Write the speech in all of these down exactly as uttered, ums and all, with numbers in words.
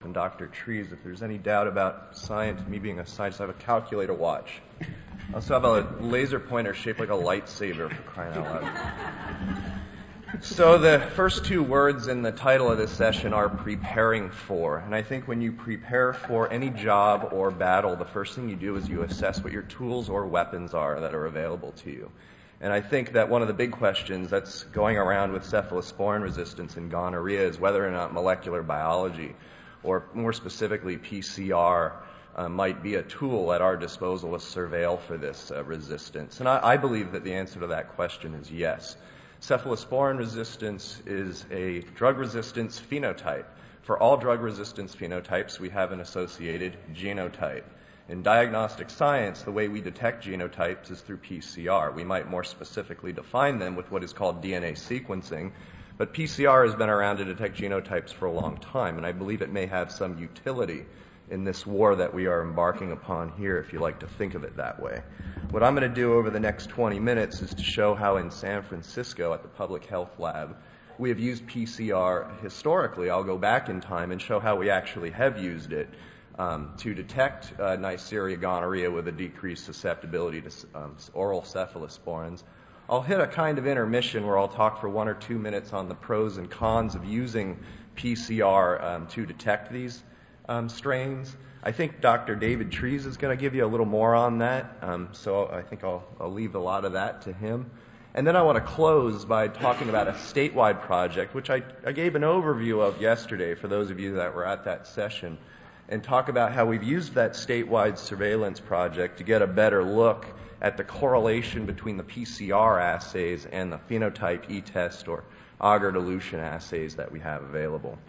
and Doctor Trees. If there's any doubt about science, me being a scientist, I have a calculator watch. I also have a laser pointer shaped like a lightsaber, for crying out loud. So the first two words in the title of this session are preparing for. And I think when you prepare for any job or battle, the first thing you do is you assess what your tools or weapons are that are available to you. And I think that one of the big questions that's going around with cephalosporin resistance and gonorrhea is whether or not molecular biology, or more specifically P C R, uh, might be a tool at our disposal to surveil for this uh, resistance. And I, I believe that the answer to that question is yes. Cephalosporin resistance is a drug resistance phenotype. For all drug resistance phenotypes, we have an associated genotype. In diagnostic science, the way we detect genotypes is through P C R. We might more specifically define them with what is called D N A sequencing, but P C R has been around to detect genotypes for a long time, and I believe it may have some utility in this war that we are embarking upon here, if you like to think of it that way. What I'm going to do over the next twenty minutes is to show how in San Francisco at the Public Health Lab, we have used P C R historically. I'll go back in time and show how we actually have used it um, to detect uh, Neisseria gonorrhea with a decreased susceptibility to um, oral cephalosporins. I'll hit a kind of intermission where I'll talk for one or two minutes on the pros and cons of using P C R um, to detect these Um, strains. I think Doctor David Trees is going to give you a little more on that, um, so I think I'll, I'll leave a lot of that to him. And then I want to close by talking about a statewide project, which I, I gave an overview of yesterday for those of you that were at that session, and talk about how we've used that statewide surveillance project to get a better look at the correlation between the P C R assays and the phenotype E-test or agar dilution assays that we have available.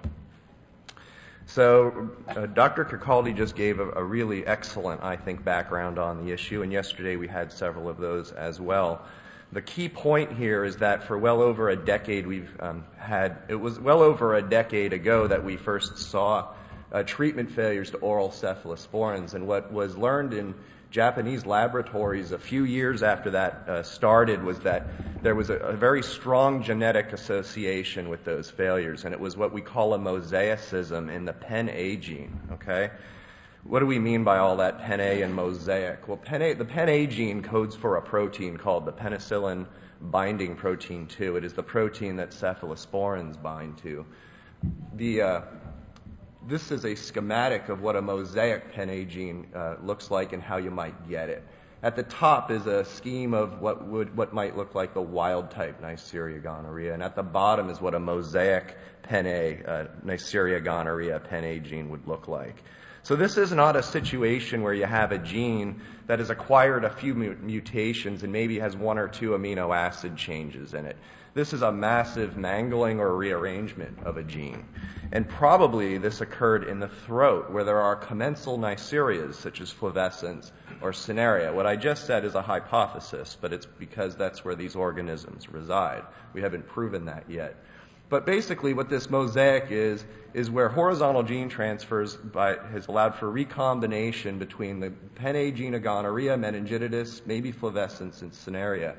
So uh, Doctor Kirkaldy just gave a, a really excellent, I think, background on the issue, and yesterday we had several of those as well. The key point here is that for well over a decade we've um, had, it was well over a decade ago that we first saw uh, treatment failures to oral cephalosporins, and what was learned in Japanese laboratories a few years after that uh, started was that there was a, a very strong genetic association with those failures, and it was what we call a mosaicism in the P E N A gene, okay? What do we mean by all that P E N A and mosaic? Well, P E N A, the P E N A gene codes for a protein called the penicillin binding protein two. It is the protein that cephalosporins bind to. The uh, This is a schematic of what a mosaic P E N A gene uh, looks like and how you might get it. At the top is a scheme of what would what might look like the wild type Neisseria gonorrhea, and at the bottom is what a mosaic P E N A uh, Neisseria gonorrhea P E N A gene would look like. So this is not a situation where you have a gene that has acquired a few mutations and maybe has one or two amino acid changes in it. This is a massive mangling or rearrangement of a gene. And probably this occurred in the throat, where there are commensal Neisserias, such as flavescens or Cinnaria. What I just said is a hypothesis, but it's because that's where these organisms reside. We haven't proven that yet. But basically what this mosaic is, is where horizontal gene transfers by, has allowed for recombination between the P E N A gene of gonorrhea, meningitis, maybe flavescens, and Cinnaria.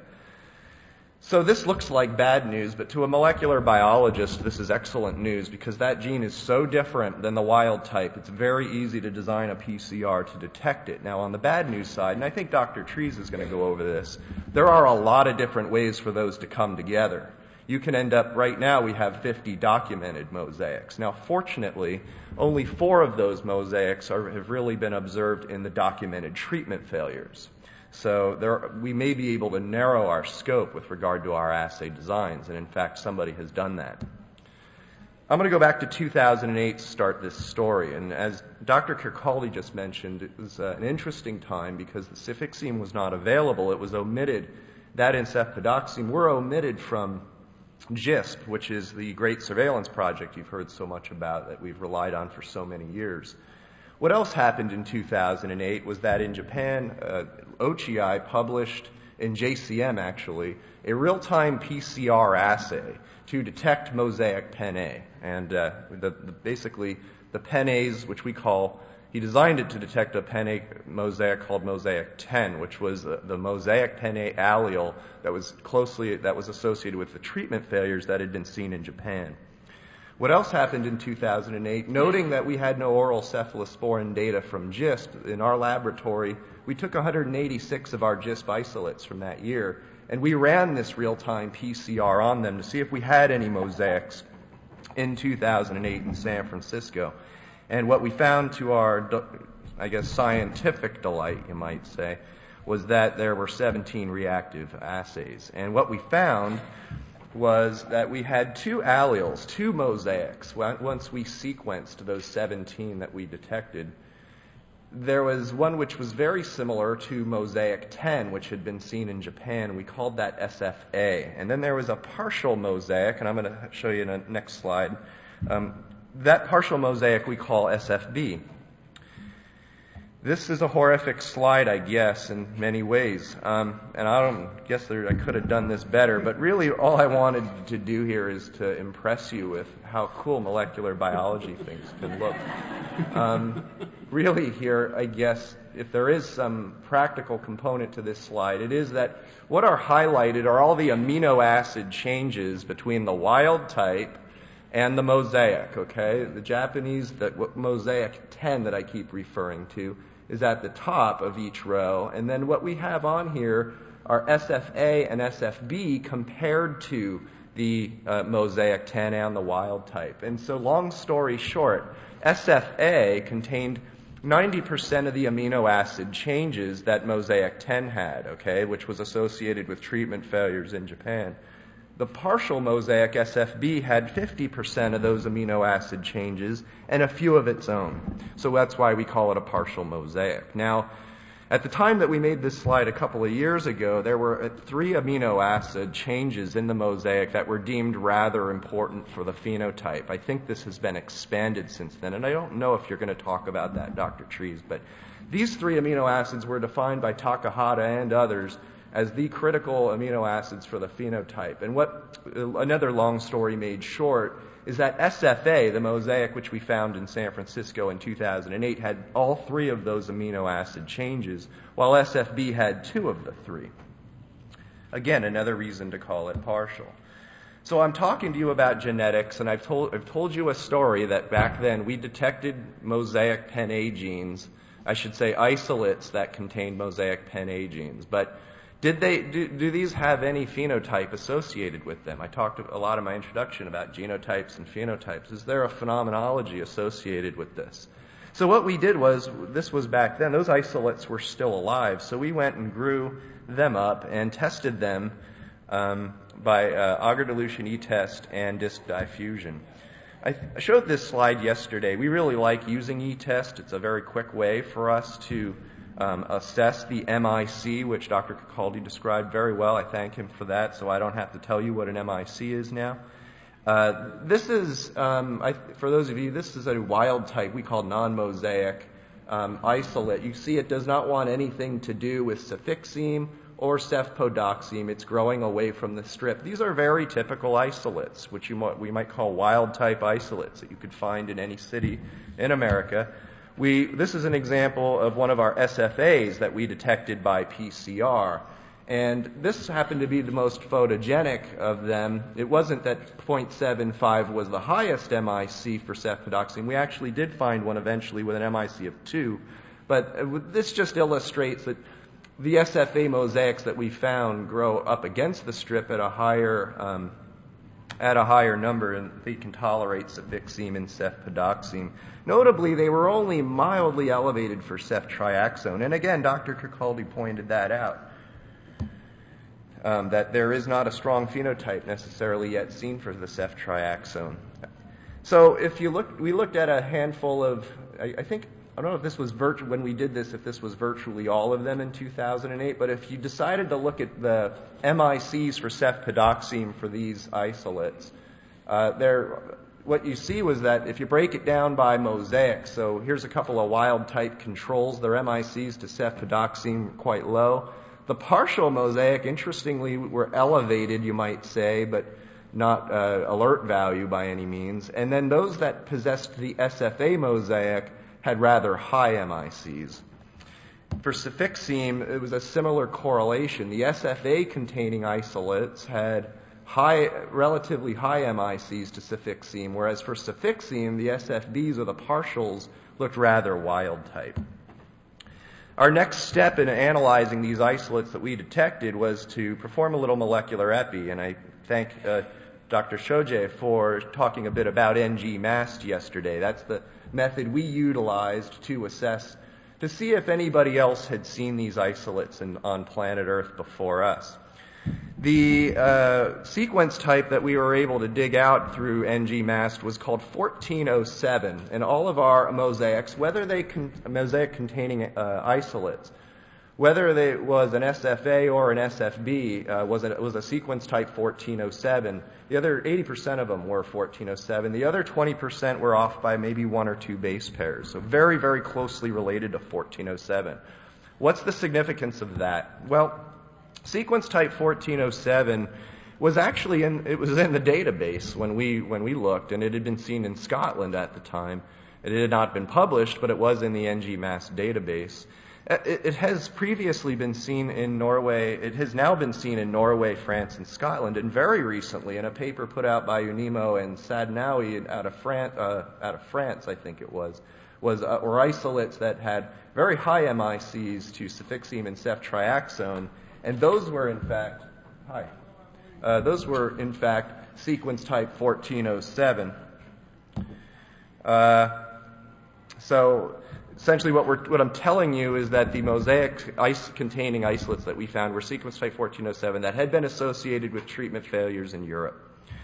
So this looks like bad news, but to a molecular biologist, this is excellent news because that gene is so different than the wild type. It's very easy to design a P C R to detect it. Now, on the bad news side, and I think Doctor Trees is going to go over this, there are a lot of different ways for those to come together. You can end up, right now we have fifty documented mosaics. Now, fortunately, only four of those mosaics are, have really been observed in the documented treatment failures. So there, we may be able to narrow our scope with regard to our assay designs, and in fact, somebody has done that. I'm going to go back to two thousand eight to start this story, and as Doctor Kirkaldy just mentioned, it was uh, an interesting time because the cefixime was not available. It was omitted. That and cefpodoxime were omitted from GISP, which is the great surveillance project you've heard so much about that we've relied on for so many years. What else happened in two thousand eight was that in Japan, uh, O C H I published, in J C M actually, a real-time P C R assay to detect mosaic P E N A. And uh, the, the, basically, the P E N As, which we call, he designed it to detect a P E N A mosaic called mosaic ten, which was the, the mosaic P E N A allele that was closely, that was associated with the treatment failures that had been seen in Japan. What else happened in two thousand eight? Noting that we had no oral cephalosporin data from GIST, in our laboratory, we took one hundred eighty-six of our GIST isolates from that year, and we ran this real-time P C R on them to see if we had any mosaics in two thousand eight in San Francisco. And what we found, to our, I guess, scientific delight, you might say, was that there were seventeen reactive assays. And what we found was that we had two alleles, two mosaics. Once we sequenced those seventeen that we detected, there was one which was very similar to mosaic ten, which had been seen in Japan. We called that S F A. And then there was a partial mosaic, and I'm going to show you in the next slide. Um, that partial mosaic we call S F B. This is a horrific slide, I guess, in many ways. Um, and I don't guess there, I could have done this better, but really all I wanted to do here is to impress you with how cool molecular biology things can look. Um, really here, I guess, if there is some practical component to this slide, it is that what are highlighted are all the amino acid changes between the wild type and the mosaic, okay? The Japanese, that what mosaic ten that I keep referring to, is at the top of each row. And then what we have on here are S F A and S F B compared to the uh, mosaic ten and the wild type. And so long story short, S F A contained ninety percent of the amino acid changes that mosaic ten had, okay, which was associated with treatment failures in Japan. The partial mosaic S F B had fifty percent of those amino acid changes and a few of its own. So that's why we call it a partial mosaic. Now, at the time that we made this slide a couple of years ago, there were three amino acid changes in the mosaic that were deemed rather important for the phenotype. I think this has been expanded since then, and I don't know if you're going to talk about that, Doctor Trees, but these three amino acids were defined by Takahata and others as the critical amino acids for the phenotype. And what another long story made short is that S F A, the mosaic which we found in San Francisco in two thousand eight, had all three of those amino acid changes, while S F B had two of the three. Again, another reason to call it partial. So I'm talking to you about genetics, and I've told, I've told you a story that back then we detected mosaic pen A genes, I should say isolates that contained mosaic pen A genes, but Did they do, do these have any phenotype associated with them? I talked a lot in my introduction about genotypes and phenotypes. Is there a phenomenology associated with this? So what we did was, this was back then, those isolates were still alive, so we went and grew them up and tested them um, by uh, agar dilution E-test and disk diffusion. I, th- I showed this slide yesterday. We really like using E-test. It's a very quick way for us to Um, assess the M I C, which Doctor Cicaldi described very well. I thank him for that, so I don't have to tell you what an M I C is now. Uh, this is, um, I, for those of you, this is a wild type we call non-mosaic um, isolate. You see it does not want anything to do with cefixime or cefpodoxime. It's growing away from the strip. These are very typical isolates, which you might, we might call wild type isolates that you could find in any city in America. We, this is an example of one of our S F As that we detected by P C R. And this happened to be the most photogenic of them. It wasn't that zero point seven five was the highest M I C for cefpodoxime. We actually did find one eventually with an M I C of two. But this just illustrates that the S F A mosaics that we found grow up against the strip at a higher um, at a higher number, and they can tolerate cefixime and cefpodoxime. Notably, they were only mildly elevated for ceftriaxone. And again, Doctor Cicaldi pointed that out, um, that there is not a strong phenotype necessarily yet seen for the ceftriaxone. So if you look, we looked at a handful of, I, I think, I don't know if this was virtu- when we did this, if this was virtually all of them in two thousand eight, but if you decided to look at the M I Cs for cefpodoxime for these isolates, uh, there, what you see was that if you break it down by mosaic, so here's a couple of wild type controls, their M I Cs to cefpodoxime were quite low. The partial mosaic, interestingly, were elevated, you might say, but not uh, alert value by any means. And then those that possessed the S F A mosaic had rather high M I Cs. For cefixime, it was a similar correlation. The S F A-containing isolates had high, relatively high M I Cs to cefixime, whereas for cefixime, the S F Bs or the partials looked rather wild type. Our next step in analyzing these isolates that we detected was to perform a little molecular epi, and I thank uh, Doctor Shoje for talking a bit about N G MAST yesterday. That's the method we utilized to assess, to see if anybody else had seen these isolates in, on planet Earth before us. The uh, sequence type that we were able to dig out through N G MAST was called fourteen oh seven, and all of our mosaics, whether they con- mosaic containing uh, isolates, whether it was an S F A or an S F B, uh, was, a, was a sequence type fourteen oh seven. The other eighty percent of them were fourteen oh seven. The other twenty percent were off by maybe one or two base pairs, so very, very closely related to fourteen oh seven. What's the significance of that? Well, sequence type fourteen oh seven was actually in, it was in the database when we, when we looked, and it had been seen in Scotland at the time. It had not been published, but it was in the N G MAST database. It, it has previously been seen in Norway. It has now been seen in Norway, France, and Scotland, and very recently in a paper put out by Unimo and Sadnaoui out of France, uh, out of France, I think it was, was uh, were isolates that had very high M I Cs to cefixime and ceftriaxone. And those were, in fact, hi, uh, those were, in fact, sequence type fourteen oh seven. Uh, so, essentially what, we're, what I'm telling you is that the mosaic ice-containing isolates that we found were sequence type fourteen oh seven that had been associated with treatment failures in Europe.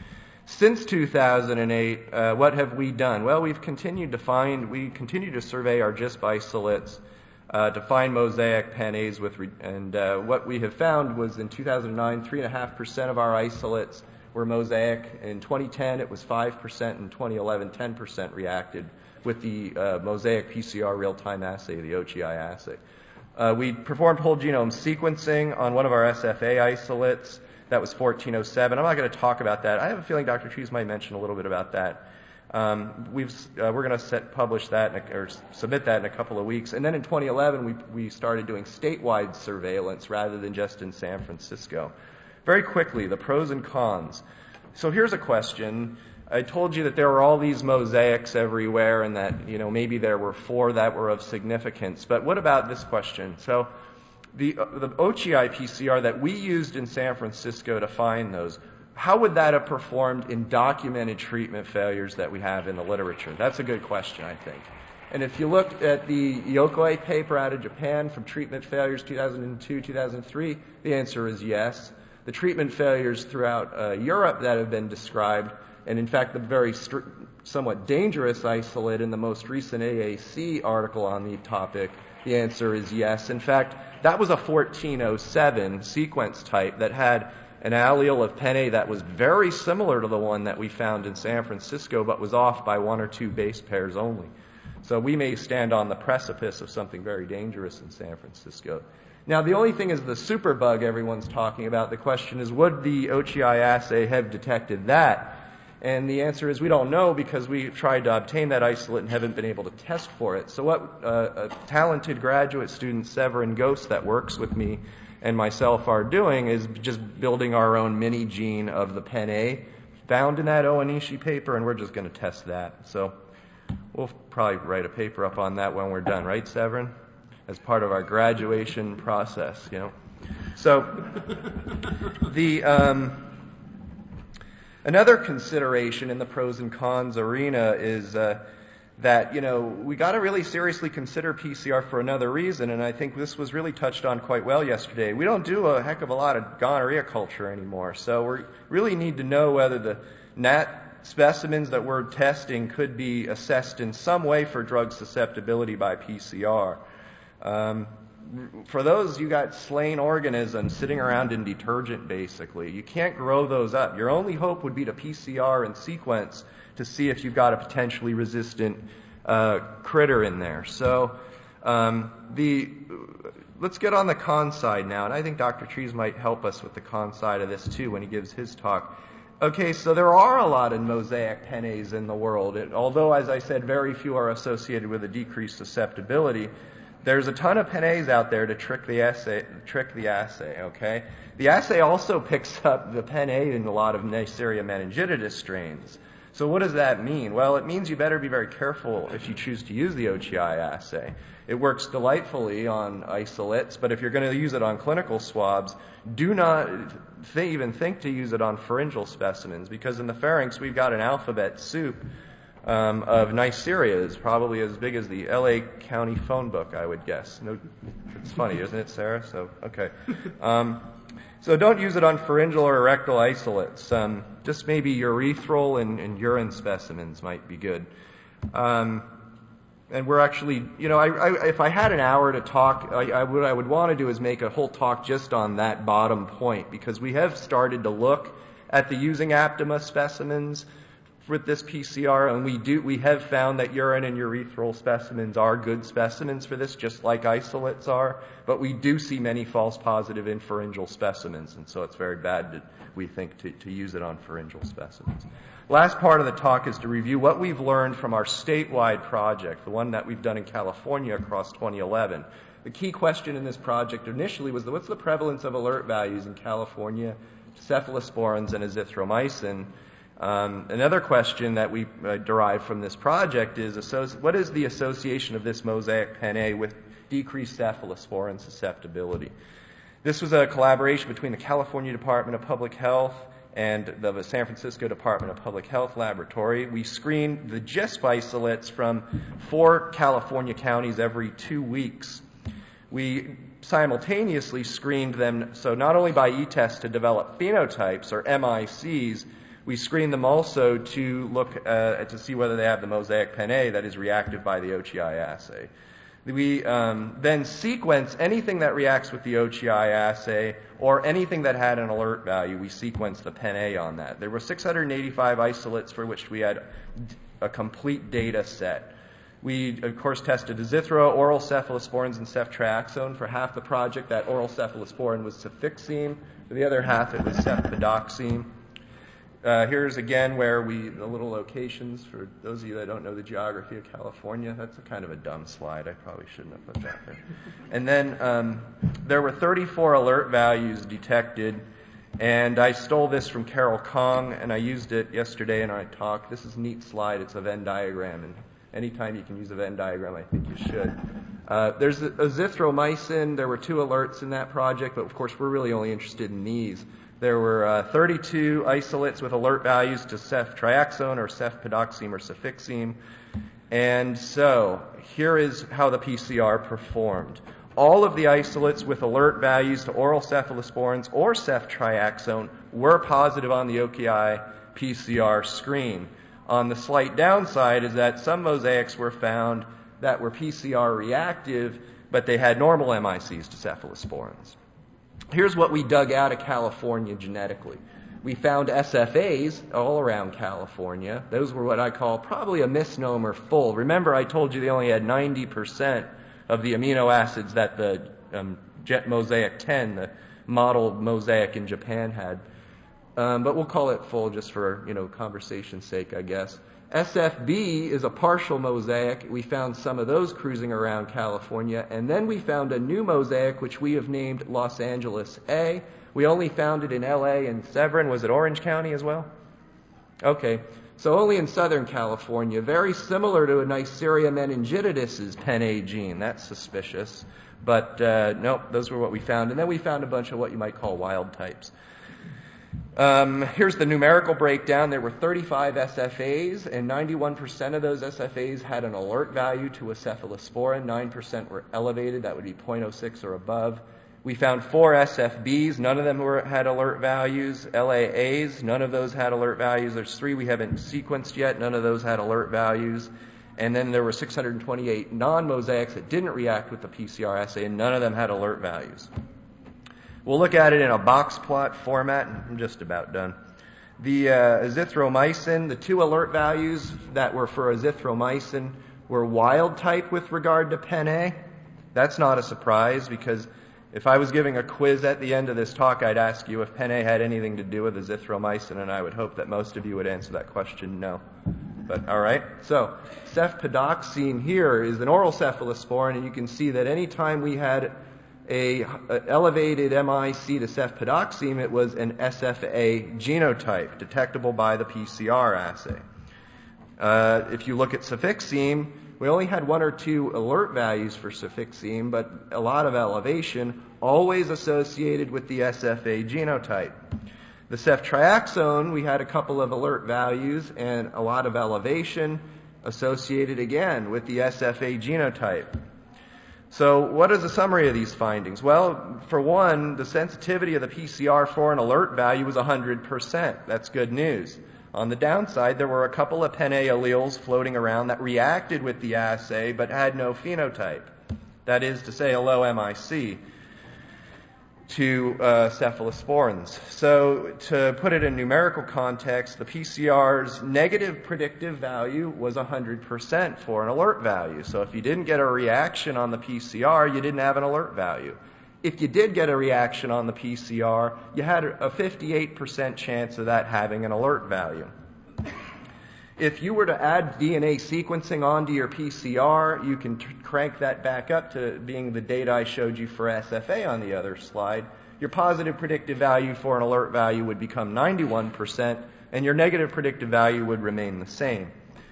Since two thousand eight, uh, what have we done? Well, we've continued to find, we continue to survey our G I S P isolates Uh, to find mosaic PAN-As with, re- and uh, what we have found was in two thousand nine, three point five percent of our isolates were mosaic. In twenty ten, it was five percent. In twenty eleven, ten percent reacted with the uh, mosaic P C R real-time assay, the O G I assay. Uh, we performed whole genome sequencing on one of our S F A isolates. That was fourteen oh seven. I'm not going to talk about that. I have a feeling Doctor Trees might mention a little bit about that. Um, we've, uh, we're going to set, publish that in a, or submit that in a couple of weeks. And then in twenty eleven, we, we started doing statewide surveillance rather than just in San Francisco. Very quickly, the pros and cons. So here's a question. I told you that there were all these mosaics everywhere and that, you know, maybe there were four that were of significance. But what about this question? So the, uh, the O G I P C R that we used in San Francisco to find those, how would that have performed in documented treatment failures that we have in the literature? That's a good question, I think. And if you look at the Yokoi paper out of Japan from treatment failures two thousand two, two thousand three, the answer is yes. The treatment failures throughout uh, Europe that have been described, and in fact the very str- somewhat dangerous isolate in the most recent A A C article on the topic, the answer is yes. In fact, that was a fourteen oh seven sequence type that had an allele of P-A that was very similar to the one that we found in San Francisco, but was off by one or two base pairs only. So we may stand on the precipice of something very dangerous in San Francisco. Now, the only thing is the superbug everyone's talking about. The question is, would the O G I assay have detected that? And the answer is we don't know because we tried to obtain that isolate and haven't been able to test for it. So what uh, a talented graduate student, Severin Ghost, that works with me and myself are doing is just building our own mini gene of the P-A found in that Onishi paper, and we're just going to test that. So we'll probably write a paper up on that when we're done, right, Severin? As part of our graduation process, you know. So the um, another consideration in the pros and cons arena is uh, that, you know, we got to really seriously consider P C R for another reason, and I think this was really touched on quite well yesterday. We don't do a heck of a lot of gonorrhea culture anymore, so we really need to know whether the gnat specimens that we're testing could be assessed in some way for drug susceptibility by P C R. Um, for those, you got slain organisms sitting around in detergent, basically. You can't grow those up. Your only hope would be to P C R and sequence to see if you've got a potentially resistant uh, critter in there. So um, the let's get on the con side now, and I think Doctor Trees might help us with the con side of this too when he gives his talk. Okay, so there are a lot of mosaic P-As in the world, it, although, as I said, very few are associated with a decreased susceptibility. There's a ton of Pen-As out there to trick the assay, trick the assay, okay? The assay also picks up the Pen-A in a lot of Neisseria meningitidis strains. So what does that mean? Well, it means you better be very careful if you choose to use the O T I assay. It works delightfully on isolates, but if you're going to use it on clinical swabs, do not th- even think to use it on pharyngeal specimens, because in the pharynx we've got an alphabet soup um, of Neisserias, probably as big as the L A County phone book, I would guess. No, it's funny, isn't it, Sarah? So, okay. Um, so don't use it on pharyngeal or rectal isolates. Um, just maybe urethral and, and urine specimens might be good. Um, And we're actually, you know, I, I, if I had an hour to talk, I, I, what I would want to do is make a whole talk just on that bottom point, because we have started to look at the using Aptima specimens with this P C R, and we do we have found that urine and urethral specimens are good specimens for this, just like isolates are. But we do see many false positive in pharyngeal specimens, and so it's very bad, to, we think, to, to use it on pharyngeal specimens. Last part of the talk is to review what we've learned from our statewide project, the one that we've done in California across twenty eleven. The key question in this project initially was, what's the prevalence of alert values in California, cephalosporins and azithromycin? Um, another question that we uh, derived from this project is, associ- what is the association of this mosaic Pen-A with decreased cephalosporin susceptibility? This was a collaboration between the California Department of Public Health and the San Francisco Department of Public Health Laboratory. We screened the G I S P isolates from four California counties every two weeks. We simultaneously screened them, so not only by e-test to develop phenotypes, or M I Cs, we screened them also to look uh, to see whether they have the mosaic Pen-A that is reactive by the O T I assay. We um, then sequence anything that reacts with the O T I assay or anything that had an alert value. We sequenced the Pen-A on that. There were six hundred eighty-five isolates for which we had a complete data set. We, of course, tested azithro, oral cephalosporins, and ceftriaxone. For half the project, that oral cephalosporin was cefixime. For the other half, it was cefpodoxime. Uh, here's again where we, the little locations, for those of you that don't know the geography of California. That's a kind of a dumb slide. I probably shouldn't have put that there. And then um, there were thirty-four alert values detected, and I stole this from Carol Kong, and I used it yesterday in our talk. This is a neat slide. It's a Venn diagram, and anytime you can use a Venn diagram, I think you should. Uh, there's azithromycin. There were two alerts in that project, but of course we're really only interested in these. There were uh, thirty-two isolates with alert values to ceftriaxone or cefpodoxime or cefixime. And so here is how the P C R performed. All of the isolates with alert values to oral cephalosporins or ceftriaxone were positive on the O K I P C R screen. On the slight downside is that some mosaics were found that were P C R reactive, but they had normal M I Cs to cephalosporins. Here's what we dug out of California genetically. We found S F As all around California. Those were what I call probably a misnomer full. Remember, I told you they only had ninety percent of the amino acids that the um, Jet Mosaic ten, the model mosaic in Japan, had. Um, but we'll call it full just for, you know, conversation's sake, I guess. S F B is a partial mosaic. We found some of those cruising around California. And then we found a new mosaic, which we have named Los Angeles A. We only found it in L A and Severn. Was it Orange County as well? Okay. So only in Southern California. Very similar to a Neisseria meningitidis' Pen-A gene. That's suspicious. But uh, nope, those were what we found. And then we found a bunch of what you might call wild types. Um, here's the numerical breakdown. There were thirty-five S F As, and ninety-one percent of those S F As had an alert value to a cephalosporin. nine percent were elevated. That would be zero point zero six or above. We found four S F Bs. None of them were, had alert values. L A As, none of those had alert values. There's three we haven't sequenced yet. None of those had alert values. And then there were six hundred twenty-eight non-mosaics that didn't react with the P C R assay, and none of them had alert values. We'll look at it in a box plot format. I'm just about done. The uh, azithromycin, the two alert values that were for azithromycin were wild type with regard to Pen-A. That's not a surprise, because if I was giving a quiz at the end of this talk, I'd ask you if Pen-A had anything to do with azithromycin, and I would hope that most of you would answer that question no. But all right. So cefpodoxime here is an oral cephalosporin, and you can see that any time we had a, a elevated M I C to cefpodoxime, it was an S F A genotype, detectable by the P C R assay. Uh, if you look at cefixime, we only had one or two alert values for cefixime, but a lot of elevation, always associated with the S F A genotype. The ceftriaxone, we had a couple of alert values and a lot of elevation associated again with the S F A genotype. So what is the summary of these findings? Well, for one, the sensitivity of the P C R for an alert value was one hundred percent. That's good news. On the downside, there were a couple of Penne alleles floating around that reacted with the assay but had no phenotype. That is to say, a low M I C to uh, cephalosporins. So to put it in numerical context, the P C R's negative predictive value was one hundred percent for an alert value. So if you didn't get a reaction on the P C R, you didn't have an alert value. If you did get a reaction on the P C R, you had a fifty-eight percent chance of that having an alert value. If you were to add D N A sequencing onto your P C R, you can t- crank that back up to being the data I showed you for S F A on the other slide. Your positive predictive value for an alert value would become ninety-one percent, and your negative predictive value would remain the same.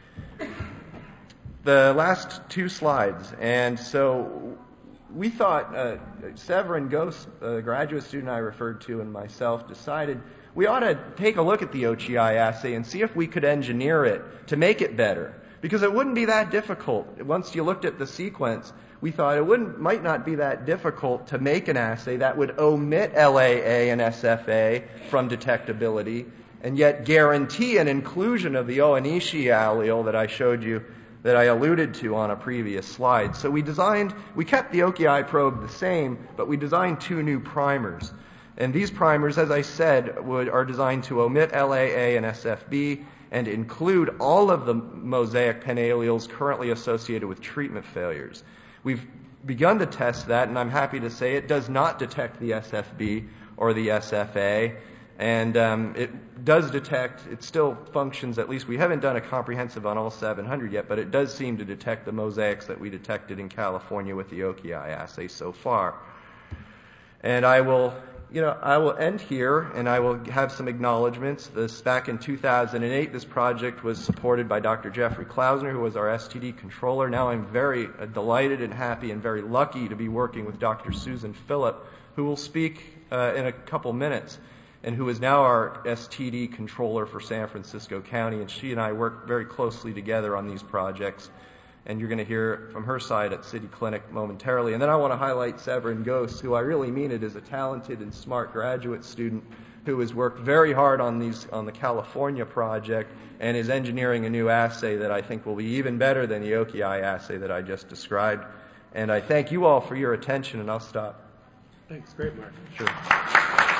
The last two slides. And so we thought, uh, Severin Ghost, a graduate student I referred to, and myself decided we ought to take a look at the O G I assay and see if we could engineer it to make it better. Because it wouldn't be that difficult. Once you looked at the sequence, we thought it wouldn't, might not be that difficult to make an assay that would omit L A A and S F A from detectability and yet guarantee an inclusion of the Onishi allele that I showed you, that I alluded to on a previous slide. So we designed, we kept the O K I probe the same, but we designed two new primers. And these primers, as I said, would, are designed to omit L A A and S F B and include all of the mosaic Penne alleles currently associated with treatment failures. We've begun to test that, and I'm happy to say it does not detect the S F B or the S F A. And um, it does detect, it still functions, at least we haven't done a comprehensive on all seven hundred yet, but it does seem to detect the mosaics that we detected in California with the O K I assay so far. And I will, you know, I will end here, and I will have some acknowledgments. This, back in two thousand eight, this project was supported by Doctor Jeffrey Klausner, who was our S T D controller. Now I'm very uh, delighted and happy and very lucky to be working with Doctor Susan Phillip, who will speak uh, in a couple minutes, and who is now our S T D controller for San Francisco County. And she and I work very closely together on these projects. And you're going to hear from her side at City Clinic momentarily. And then I want to highlight Severin Ghost, who I really mean it is a talented and smart graduate student who has worked very hard on these on the California project and is engineering a new assay that I think will be even better than the O K I assay that I just described. And I thank you all for your attention, and I'll stop. Thanks. Great, Mark. Sure.